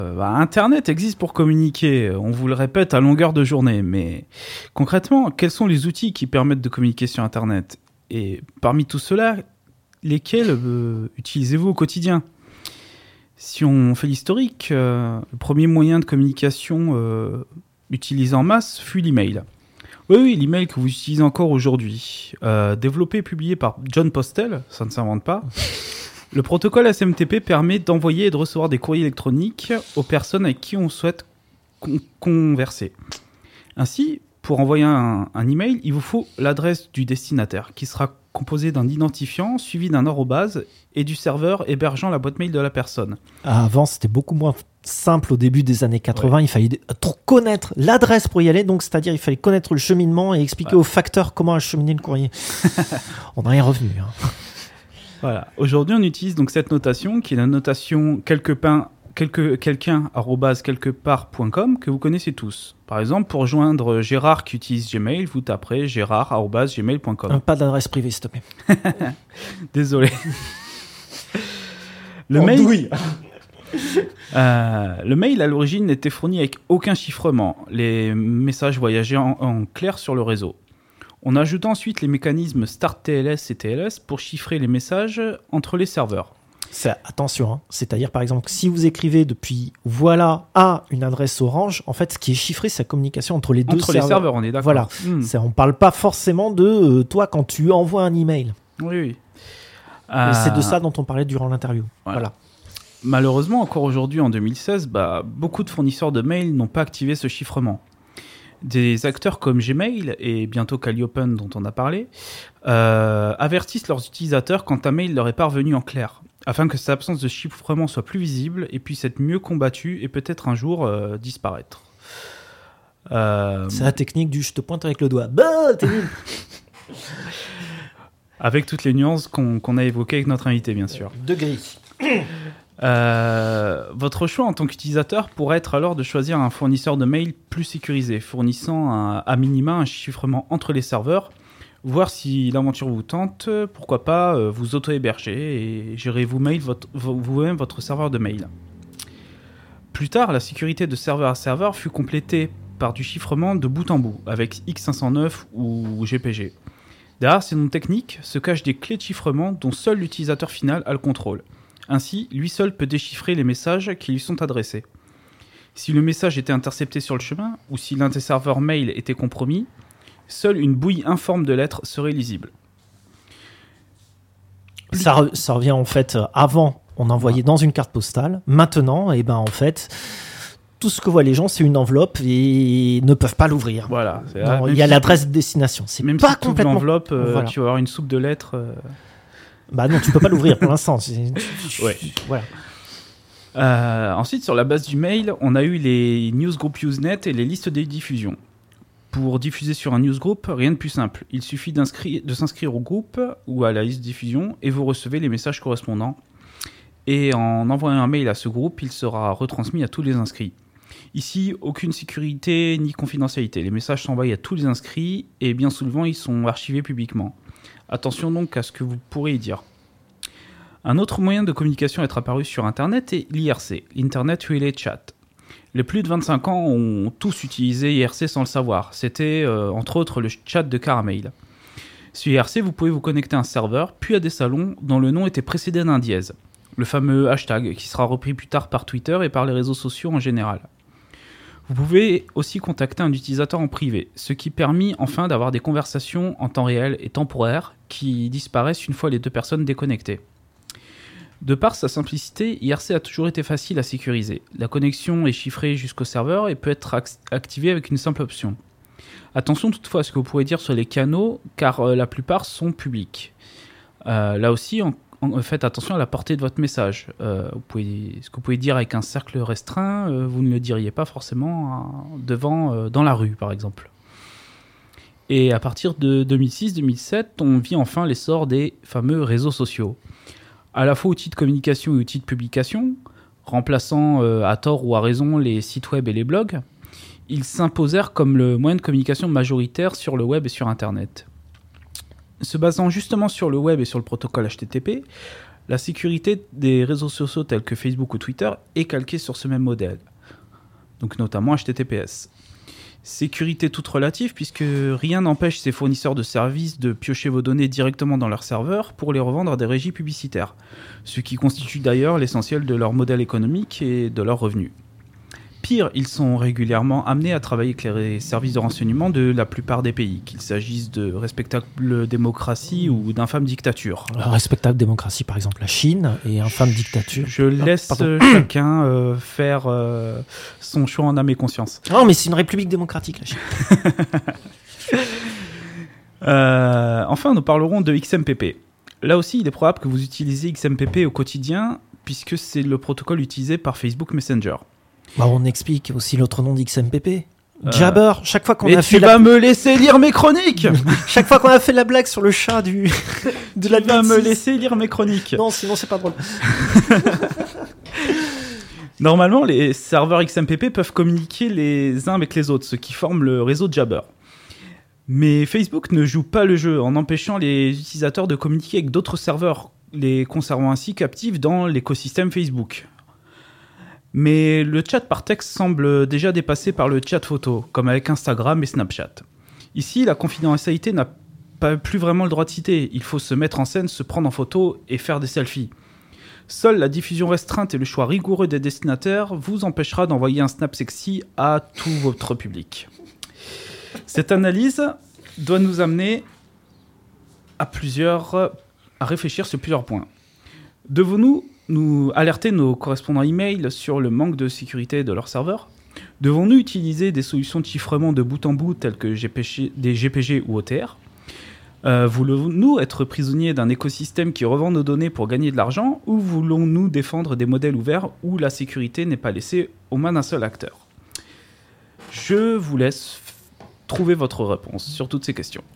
Internet existe pour communiquer, on vous le répète à longueur de journée, mais concrètement, quels sont les outils qui permettent de communiquer sur Internet ? Et parmi tout cela, lesquels utilisez-vous au quotidien ? Si on fait l'historique, le premier moyen de communication utilisé en masse fut l'email. Oui, l'email que vous utilisez encore aujourd'hui. Développé et publié par John Postel, ça ne s'invente pas. Le protocole SMTP permet d'envoyer et de recevoir des courriers électroniques aux personnes avec qui on souhaite converser. Ainsi, pour envoyer un email, il vous faut l'adresse du destinataire, qui sera composée d'un identifiant suivi d'un arrobase et du serveur hébergeant la boîte mail de la personne. Avant, c'était beaucoup moins simple au début des années 80. Ouais. Il fallait connaître l'adresse pour y aller, donc c'est-à-dire il fallait connaître le cheminement et expliquer aux facteurs comment acheminer le courrier. On en est revenu. Voilà. Aujourd'hui, on utilise donc cette notation qui est la notation quelqu'un@quelquepart.com que vous connaissez tous. Par exemple, pour joindre Gérard qui utilise Gmail, vous taperez gérard@gmail.com. Pas d'adresse privée, s'il te plaît. Désolé. Le mail, à l'origine, n'était fourni avec aucun chiffrement. Les messages voyageaient en clair sur le réseau. On ajoute ensuite les mécanismes Start TLS et TLS pour chiffrer les messages entre les serveurs. Attention, c'est-à-dire par exemple si vous écrivez depuis voilà à une adresse Orange, en fait ce qui est chiffré c'est la communication entre les deux serveurs. Entre les serveurs, on est d'accord. Voilà, on ne parle pas forcément de toi quand tu envoies un email. Oui. C'est de ça dont on parlait durant l'interview. Voilà. Malheureusement, encore aujourd'hui en 2016, beaucoup de fournisseurs de mails n'ont pas activé ce chiffrement. Des acteurs comme Gmail et bientôt Calliopen dont on a parlé avertissent leurs utilisateurs quand un mail leur est parvenu en clair, afin que cette absence de chiffrement soit plus visible et puisse être mieux combattue et peut-être un jour disparaître. C'est la technique du je te pointe avec le doigt. T'es nul. Avec toutes les nuances qu'on a évoquées avec notre invité, bien sûr. De gris. Votre choix en tant qu'utilisateur pourrait être alors de choisir un fournisseur de mail plus sécurisé, fournissant à minima un chiffrement entre les serveurs, voir si l'aventure vous tente, pourquoi pas vous auto-héberger et gérer vous-même votre serveur de mail. Plus tard, la sécurité de serveur à serveur fut complétée par du chiffrement de bout en bout, avec X509 ou GPG. Derrière ces noms techniques se cachent des clés de chiffrement dont seul l'utilisateur final a le contrôle. Ainsi, lui seul peut déchiffrer les messages qui lui sont adressés. Si le message était intercepté sur le chemin, ou si l'un des serveurs mail était compromis, seule une bouille informe de lettres serait lisible. Ça revient en fait, avant, on envoyait dans une carte postale. Maintenant, en fait, tout ce que voient les gens, c'est une enveloppe et ne peuvent pas l'ouvrir. Voilà. Il y a l'adresse de destination. C'est même pas si complètement... l'enveloppe, tu vas avoir une soupe de lettres... non, tu peux pas l'ouvrir pour l'instant. Ouais. Voilà. Ensuite, sur la base du mail, on a eu les newsgroup Usenet et les listes de diffusion. Pour diffuser sur un newsgroup, rien de plus simple. Il suffit de s'inscrire au groupe ou à la liste de diffusion et vous recevez les messages correspondants. Et en envoyant un mail à ce groupe, il sera retransmis à tous les inscrits. Ici, aucune sécurité ni confidentialité. Les messages s'envoient à tous les inscrits et bien souvent, ils sont archivés publiquement. Attention donc à ce que vous pourrez y dire. Un autre moyen de communication à être apparu sur Internet est l'IRC, l'Internet Relay Chat. Les plus de 25 ans ont tous utilisé IRC sans le savoir. C'était entre autres le chat de Caramel. Sur IRC, vous pouvez vous connecter à un serveur, puis à des salons dont le nom était précédé d'un dièse. Le fameux hashtag qui sera repris plus tard par Twitter et par les réseaux sociaux en général. Vous pouvez aussi contacter un utilisateur en privé, ce qui permet enfin d'avoir des conversations en temps réel et temporaire qui disparaissent une fois les deux personnes déconnectées. De par sa simplicité, IRC a toujours été facile à sécuriser. La connexion est chiffrée jusqu'au serveur et peut être activée avec une simple option. Attention toutefois à ce que vous pourrez dire sur les canaux, car la plupart sont publics. Là aussi, faites attention à la portée de votre message. Ce que vous pouvez dire avec un cercle restreint, vous ne le diriez pas forcément dans la rue, par exemple. Et à partir de 2006-2007, on vit enfin l'essor des fameux réseaux sociaux. À la fois outils de communication et outils de publication, remplaçant à tort ou à raison les sites web et les blogs, ils s'imposèrent comme le moyen de communication majoritaire sur le web et sur Internet. Se basant justement sur le web et sur le protocole HTTP, La sécurité des réseaux sociaux tels que Facebook ou Twitter est calquée sur ce même modèle, donc notamment HTTPS. Sécurité toute relative puisque rien n'empêche ces fournisseurs de services de piocher vos données directement dans leur serveur pour les revendre à des régies publicitaires, ce qui constitue d'ailleurs l'essentiel de leur modèle économique et de leurs revenus. Pire, ils sont régulièrement amenés à travailler avec les services de renseignement de la plupart des pays, qu'il s'agisse de respectables démocraties ou d'infâmes dictatures. Respectable démocratie, par exemple la Chine, et infâme dictature. Je laisse chacun faire son choix en âme et conscience. Non, mais c'est une république démocratique, la Chine. Enfin, nous parlerons de XMPP. Là aussi, il est probable que vous utilisez XMPP au quotidien, puisque c'est le protocole utilisé par Facebook Messenger. Bah, on explique aussi l'autre nom d'XMPP. Jabber, chaque fois qu'on mais a fait tu vas me laisser lire mes chroniques. Chaque fois qu'on a fait la blague sur le chat de la tu vas me laisser lire mes chroniques. Non, sinon c'est pas drôle. Normalement, les serveurs XMPP peuvent communiquer les uns avec les autres, ce qui forme le réseau Jabber. Mais Facebook ne joue pas le jeu en empêchant les utilisateurs de communiquer avec d'autres serveurs, les conservant ainsi captifs dans l'écosystème Facebook. Mais le chat par texte semble déjà dépassé par le chat photo, comme avec Instagram et Snapchat. Ici, la confidentialité n'a plus vraiment le droit de citer. Il faut se mettre en scène, se prendre en photo et faire des selfies. Seule la diffusion restreinte et le choix rigoureux des destinataires vous empêchera d'envoyer un snap sexy à tout votre public. Cette analyse doit nous amener à réfléchir sur plusieurs points. Devons-nous alerter nos correspondants email sur le manque de sécurité de leur serveur ? Devons-nous utiliser des solutions de chiffrement de bout en bout telles que des GPG ou OTR ? Voulons-nous être prisonniers d'un écosystème qui revend nos données pour gagner de l'argent, ou voulons-nous défendre des modèles ouverts où la sécurité n'est pas laissée aux mains d'un seul acteur ? Je vous laisse trouver votre réponse sur toutes ces questions.